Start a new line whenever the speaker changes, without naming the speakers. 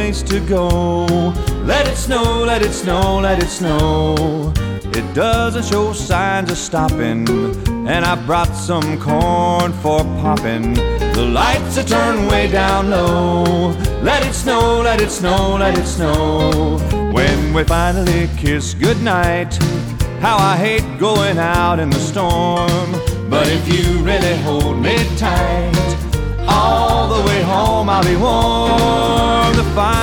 place to go. Let it snow, let it snow, let it snow. It doesn't show signs of stopping, and I brought some corn for popping. The lights are turned way down low. Let it snow, let it snow, let it snow. When we finally kiss goodnight, how I hate going out in the storm. But if you really hold me tight, all the way home I'll be warm.